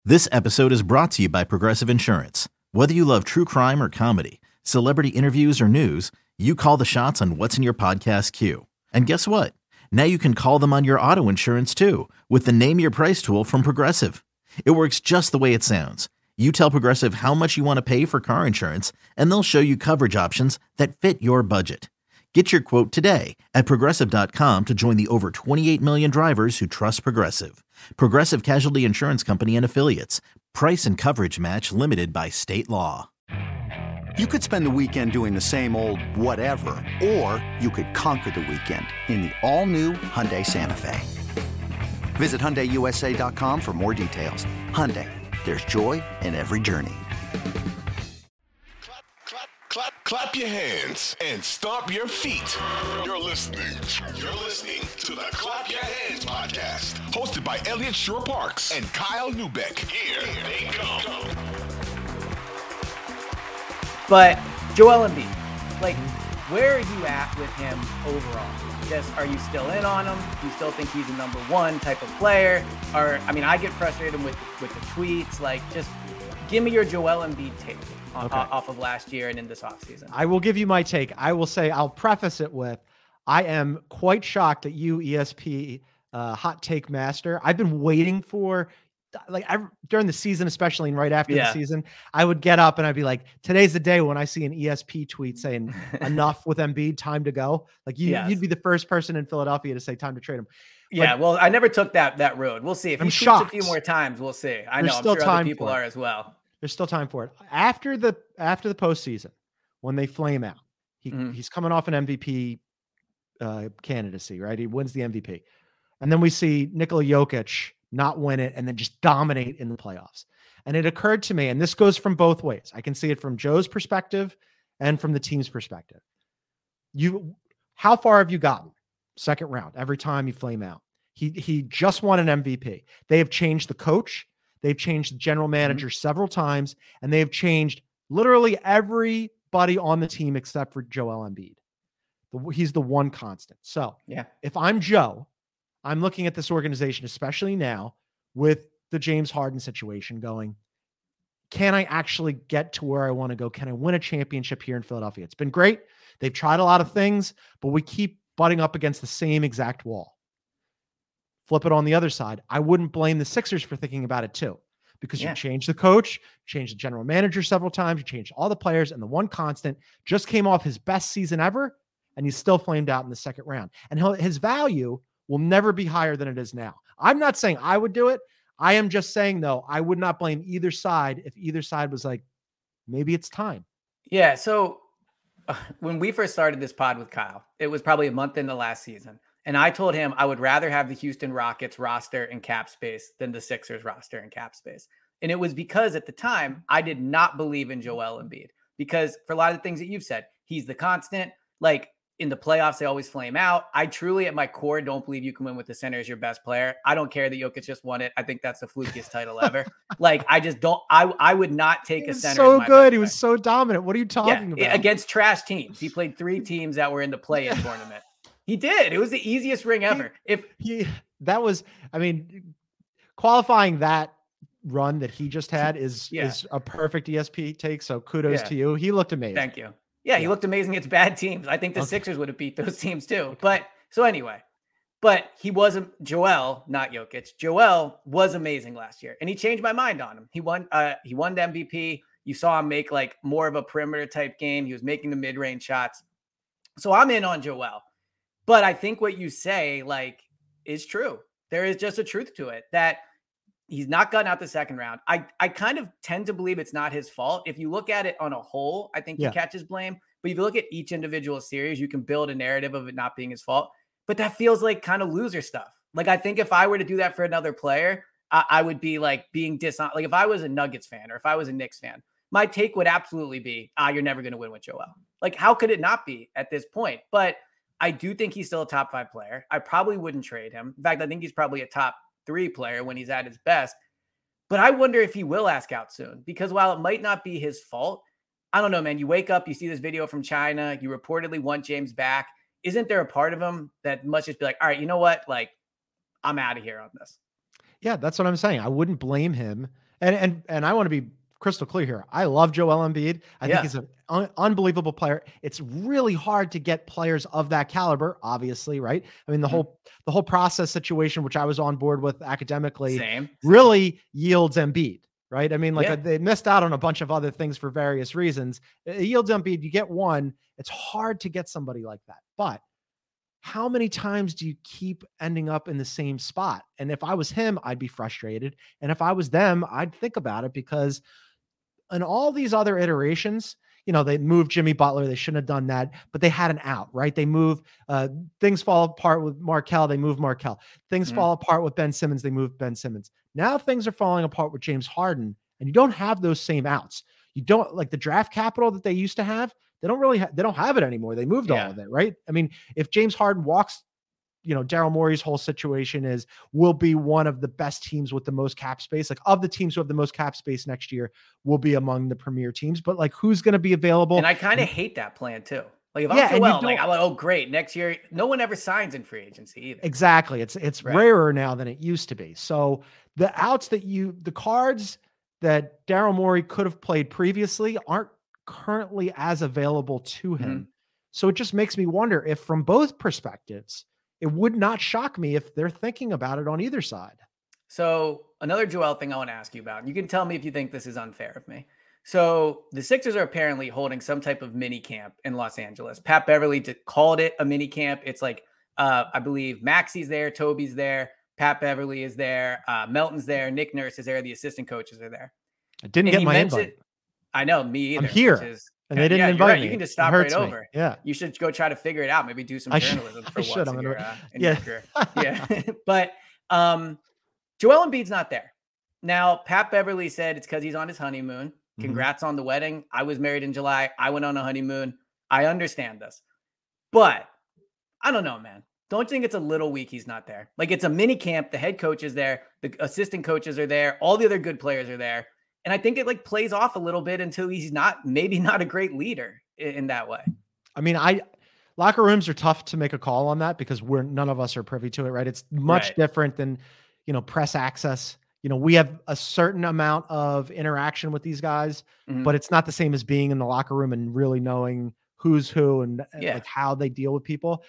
This episode is brought to you by Progressive Insurance. Whether you love true crime or comedy, celebrity interviews or news, you call the shots on what's in your podcast queue. And guess what? Now you can call them on your auto insurance too with the Name Your Price tool from Progressive. It works just the way it sounds. You tell Progressive how much you want to pay for car insurance, and they'll show you coverage options that fit your budget. Get your quote today at Progressive.com to join the over 28 million drivers who trust Progressive. Progressive Casualty Insurance Company and Affiliates. Price and coverage match limited by state law. You could spend the weekend doing the same old whatever, or you could conquer the weekend in the all-new Hyundai Santa Fe. Visit HyundaiUSA.com for more details. Hyundai, there's joy in every journey. Clap your hands and stomp your feet. You're listening to the Clap Your Hands podcast, hosted by Elliot Shore-Parks and Kyle Neubeck. Here they go. But Joel Embiid, like, where are you at with him overall? Just, are you still in on him? Do you still think he's a number one type of player? Or, I mean, I get frustrated with the tweets. Like, just give me your Joel Embiid take off of last year and in this offseason. I will give you my take. I will say, I'll preface it with, I am quite shocked at you, ESP hot take master. I've been waiting for, during the season, especially and right after the season, I would get up and I'd be like, today's the day when I see an ESP tweet saying enough with Embiid, time to go. Like you'd be the first person in Philadelphia to say time to trade him. Yeah, well, I never took that road. We'll see. If he tweets a few more times, we'll see. I know, I'm sure other people are as well. There's still time for it. After the postseason, when they flame out, he's coming off an MVP candidacy, right? He wins the MVP. And then we see Nikola Jokic not win it and then just dominate in the playoffs. And it occurred to me, and this goes from both ways. I can see it from Joe's perspective and from the team's perspective. How far have you gotten? Second round, every time you flame out. He just won an MVP. They have changed the coach. They've changed the general manager several times, and they've changed literally everybody on the team except for Joel Embiid. He's the one constant. So if I'm Joe, I'm looking at this organization, especially now with the James Harden situation going, can I actually get to where I want to go? Can I win a championship here in Philadelphia? It's been great. They've tried a lot of things, but we keep butting up against the same exact wall. Flip it on the other side. I wouldn't blame the Sixers for thinking about it too, because you changed the coach, changed the general manager several times, you changed all the players, and the one constant just came off his best season ever, and he's still flamed out in the second round. And his value will never be higher than it is now. I'm not saying I would do it. I am just saying, though, I would not blame either side if either side was like, maybe it's time. Yeah, so when we first started this pod with Kyle, it was probably a month into last season. And I told him I would rather have the Houston Rockets roster and cap space than the Sixers roster and cap space. And it was because at the time, I did not believe in Joel Embiid. Because for a lot of the things that you've said, he's the constant. Like in the playoffs, they always flame out. I truly, at my core, don't believe you can win with the center as your best player. I don't care that Jokic just won it. I think that's the flukiest title ever. Like, I just don't. I would not take a center. So good. He was so dominant. What are you talking about? Against trash teams. He played 3 teams that were in the play-in tournament. He did. It was the easiest ring ever. Qualifying that run that he just had is a perfect ESP take. So kudos to you. He looked amazing. Thank you. Yeah, he looked amazing against bad teams. I think the Sixers would have beat those teams too. But he wasn't Joel, not Jokic. Joel was amazing last year, and he changed my mind on him. He won the MVP. You saw him make like more of a perimeter type game. He was making the mid-range shots. So I'm in on Joel. But I think what you say, like, is true. There is just a truth to it that he's not gotten out the second round. I kind of tend to believe it's not his fault. If you look at it on a whole, I think he catches blame. But if you look at each individual series, you can build a narrative of it not being his fault. But that feels like kind of loser stuff. Like, I think if I were to do that for another player, I would be like being dishonest. Like, if I was a Nuggets fan or if I was a Knicks fan, my take would absolutely be, you're never going to win with Joel. Like, how could it not be at this point? But I do think he's still a top 5 player. I probably wouldn't trade him. In fact, I think he's probably a top 3 player when he's at his best. But I wonder if he will ask out soon, because while it might not be his fault, I don't know, man. You wake up, you see this video from China, you reportedly want James back. Isn't there a part of him that must just be like, all right, you know what? Like, I'm out of here on this. Yeah, that's what I'm saying. I wouldn't blame him. And I want to be crystal clear here. I love Joel Embiid. I think he's an unbelievable player. It's really hard to get players of that caliber, obviously, right? I mean, the whole process situation, which I was on board with academically, really yields Embiid, right? I mean, they missed out on a bunch of other things for various reasons. It yields Embiid. You get one. It's hard to get somebody like that. But how many times do you keep ending up in the same spot? And if I was him, I'd be frustrated. And if I was them, I'd think about it, because in all these other iterations, they moved Jimmy Butler. They shouldn't have done that, but they had an out, right? They move, things fall apart with Markelle. They move Markelle. Things fall apart with Ben Simmons. They move Ben Simmons. Now things are falling apart with James Harden, and you don't have those same outs. You don't, like, the draft capital that they used to have. They don't have it anymore. They moved all of it, right? I mean, if James Harden walks, Daryl Morey's whole situation we'll be one of the best teams with the most cap space. Like, of the teams who have the most cap space next year, we'll be among the premier teams. But, like, who's going to be available? And I kind of hate that plan too. Like, if I'm Joel, I'm like, oh, great, next year, no one ever signs in free agency either. Exactly. It's rarer now than it used to be. So the outs the cards that Daryl Morey could have played previously aren't currently as available to him. So it just makes me wonder if, from both perspectives, it would not shock me if they're thinking about it on either side. So another Joel thing I want to ask you about, and you can tell me if you think this is unfair of me. So the Sixers are apparently holding some type of mini camp in Los Angeles. Pat Beverly called it a mini camp. It's like, I believe Maxi's there, Toby's there, Pat Beverly is there, Melton's there, Nick Nurse is there, the assistant coaches are there. I didn't get my invite. I know, me either. I'm here. And they didn't invite me. You can just stop right over. Yeah. You should go try to figure it out. Maybe do some journalism for once in your career. Yeah. But Joel Embiid's not there. Now, Pat Beverly said it's because he's on his honeymoon. Congrats on the wedding. I was married in July. I went on a honeymoon. I understand this. But I don't know, man. Don't you think it's a little weak he's not there? Like, it's a mini camp. The head coach is there. The assistant coaches are there. All the other good players are there. And I think it plays off a little bit until he's maybe not a great leader in that way. I mean, locker rooms are tough to make a call on that because none of us are privy to it, right? It's much different than, press access. We have a certain amount of interaction with these guys, but it's not the same as being in the locker room and really knowing who's who and like how they deal with people.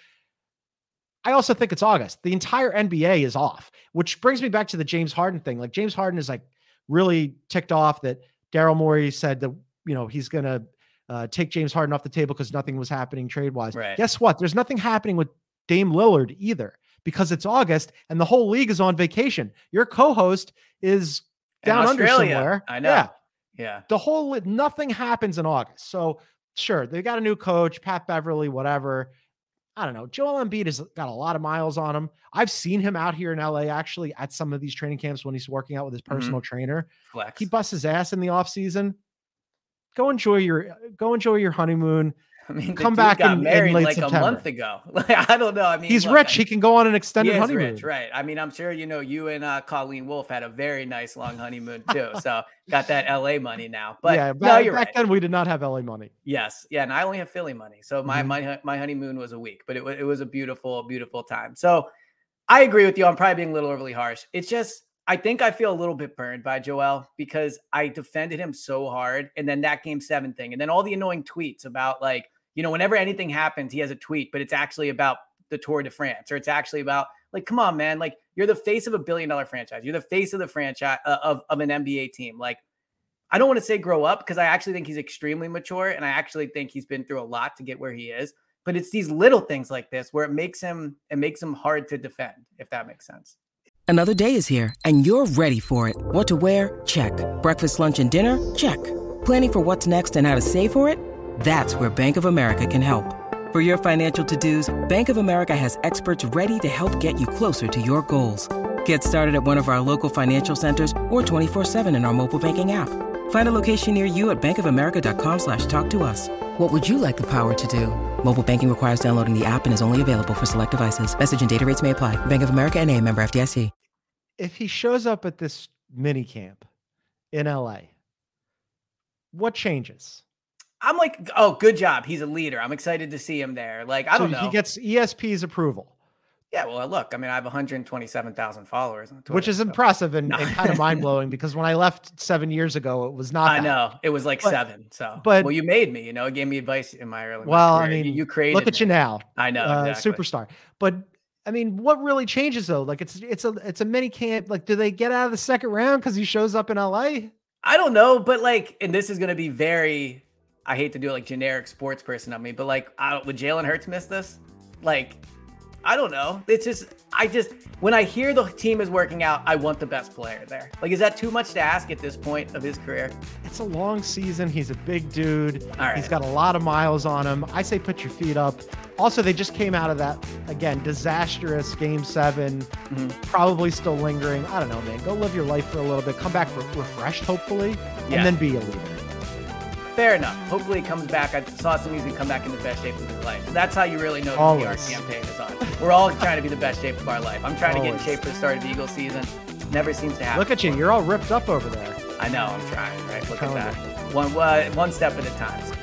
I also think it's August. The entire NBA is off, which brings me back to the James Harden thing. Like, James Harden is really ticked off that Daryl Morey said that, he's going to take James Harden off the table because nothing was happening trade-wise. Right. Guess what? There's nothing happening with Dame Lillard either, because it's August and the whole league is on vacation. Your co-host is down under somewhere. I know. Yeah. Nothing happens in August. So sure, they got a new coach, Pat Beverly, whatever. I don't know. Joel Embiid has got a lot of miles on him. I've seen him out here in LA actually at some of these training camps when he's working out with his personal trainer. Flex. He busts his ass in the off season. Go enjoy your honeymoon. I mean, come back and married late like September. A month ago. I don't know. I mean, he's rich. He can go on an extended honeymoon. Rich, right? I mean, I'm sure you and Colleen Wolfe had a very nice long honeymoon too. So got that LA money now. But yeah, back then we did not have LA money. Yes, yeah, and I only have Philly money. So my honeymoon was a week, but it was a beautiful, beautiful time. So I agree with you. I'm probably being a little overly harsh. It's just, I think I feel a little bit burned by Joel because I defended him so hard, and then that Game 7 thing, and then all the annoying tweets about whenever anything happens, he has a tweet, but it's actually about the Tour de France, or it's actually about come on, man. You're the face of $1 billion franchise. You're the face of the franchise of an NBA team. I don't want to say grow up because I actually think he's extremely mature. And I actually think he's been through a lot to get where he is, but it's these little things like this where it makes him hard to defend, if that makes sense. Another day is here and you're ready for it. What to wear? Check. Breakfast, lunch, and dinner? Check. Planning for what's next and how to save for it? That's where Bank of America can help. For your financial to-dos, Bank of America has experts ready to help get you closer to your goals. Get started at one of our local financial centers or 24/7 in our mobile banking app. Find a location near you at bankofamerica.com/talktous. What would you like the power to do? Mobile banking requires downloading the app and is only available for select devices. Message and data rates may apply. Bank of America NA, member FDIC. If he shows up at this mini camp in LA, what changes? I'm oh, good job. He's a leader. I'm excited to see him there. I don't know. He gets ESP's approval. Yeah, well, look, I mean, I have 127,000 followers on Twitter, which is impressive and kind of mind blowing because when I left 7 years ago, it was not. I know it was like 7. So, but well, you made me. It gave me advice in my early. Well, career. I mean, you created. Look at you now. I know, exactly. Superstar. But I mean, what really changes though? Like it's a mini camp. Like, do they get out of the second round because he shows up in LA? I don't know, but like, and this is going to be very. I hate to do it like generic sports person on me, but like, would Jalen Hurts miss this? Like, I don't know. It's just, when I hear the team is working out, I want the best player there. Like, is that too much to ask at this point of his career? It's a long season. He's a big dude. All right. He's got a lot of miles on him. I say put your feet up. Also, they just came out of that, again, disastrous Game 7. Probably still lingering. I don't know, man. Go live your life for a little bit. Come back refreshed, hopefully, and then be a leader. Fair enough. Hopefully he comes back. I saw some music come back in the best shape of his life. That's how you really know the PR campaign is on. We're all trying to be the best shape of our life. I'm trying to get in shape for the start of the Eagles season. Never seems to happen. Look at you. You're all ripped up over there. I know. I'm trying, right? Look at that. One step at a time.